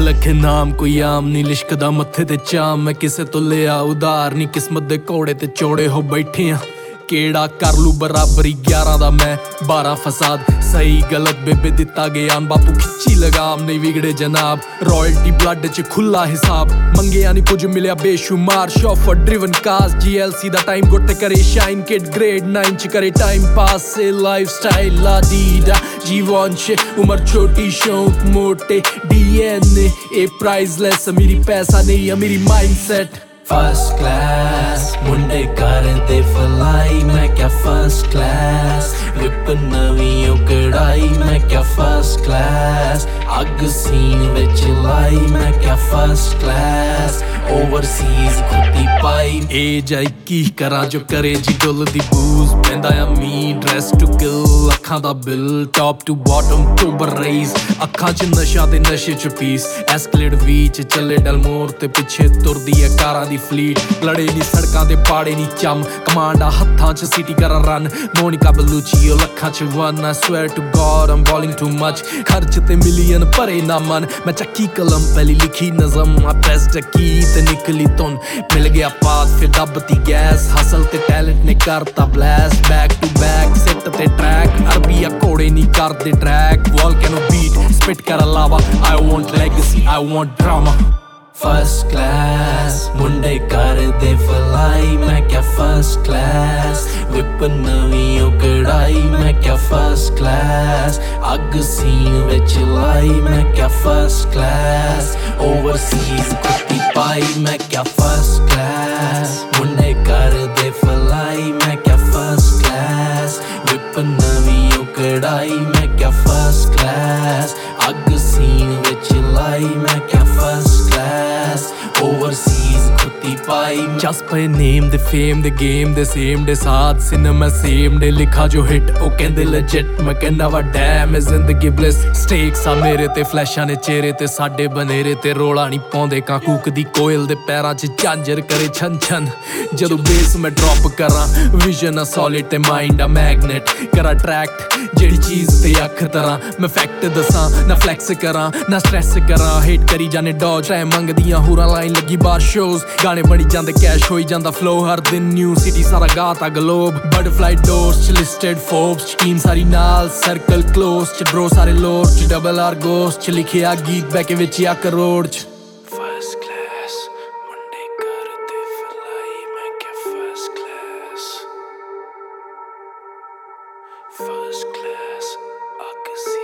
अलग है नाम कोई आम नहीं लिशकदा मत्थे ते चाम मैं किसे तो लिया उधार नहीं किस्मत दे घोड़े ते चौड़े हो बैठे आ केड़ा कर लू बराबरी 11 दा मैं 12 फसाद सही गलत बेबे दिता ज्ञान बापू खिच्ची लगाम नहीं बिगड़े जनाब रॉयल्टी ब्लड च खुला हिसाब मंगेया नहीं कुछ मिलया बेशुमार शॉफर ड्रिवन कार्स GLC दा टाइम गुट करे शाइन किड ग्रेड 9 च करे टाइम पास से लाइफस्टाइल ला दीदा जीवन से उम्र छोटी शौक मोटे DNA ए प्राइसलेस मेरी पैसा नहीं है मेरी माइंडसेट First class, मुंडे करदे फलाई मैं क्या first class विप नवी कढ़ाई मैं क्या first class अग सीन विच लाई मैं क्या first class overseas खुदी पाई एज आई की करा जो करे जी गुल दी बूज पैंदा आ मी ड्रेस टू किल अखां दा बिल टॉप टू बॉटम टोबर रेस अखां च नशा ते नशे च पीस एस्केलेट बीच चले डलमोर ते पिछे तुरदी है कारां दी फलीट लड़े नी सड़कां ते पाड़े नी चम कमांडा हत्थां च सिटी करा रन मोनिका बलूची ओ लखां च one I swear to God I'm balling too much खर्च ते मिलियन भरे ना मन मैं चक्की कलम पहली लिखी नज़म I pressed a key ते निकली तुन मिल गया पाथ फिर दबती गैस हसल ते टैलेंट ने करता blast back to back set ते ट्रैक अरबिया घोड़े नी करदे ट्रैक वॉल्केनो बीट स्पिट कर लावा I want legacy I want drama First class, मुंडे करदे फलाई मैं क्या first class विप नवी कढ़ाई मैं क्या first class अग सीन विच लाई मैं क्या first class overseas खुदी पाई मैं क्या first class मुंडे करदे फलाई मैं क्या first class विप नवी कढ़ाई मैं क्या first class अग सीन विच लाई मैं क्या first class overseas खुदी पाई Just by name the fame the game the same day साथ cinema same day लिखा जो hit ओ कहंदे legit मैं कहना वा damn is जिंदगी bliss stakes आ मेरे ते फ्लैशां ने चेहरे ते साडे बनेरे ते रोला नहीं पाउंदे कां कूकदी कोयल दे पैरां च झांजर करे छन छन जदों बेस मैं ड्रॉप करा विजन आ सॉलिड ते माइंड आ मैग्नेट करा अट्रैक्ट जेड़ी चीज ते अख तरह मैं फैक्ट दसां ना फ्लैक्स करा ना स्ट्रेस करा हेट करी जाने डॉज ऐ मंगदियां हुरा लाइन लगी बार शोज गाने बड़ी जांदे कैश होई जांदा फ्लो हर दिन न्यू सिटी सारा गाता ग्लोब बटरफ्लाई डोर्स च लिस्टेड फोर्ब्स टीम सारी नाल सर्कल क्लोज च ड्रो सारे लोर च डबल आर गोस्ट च लिखिया गीत बैके विच या करोड़ च First class, मुंडे करदे फलाई मैं क्या first class First class, अग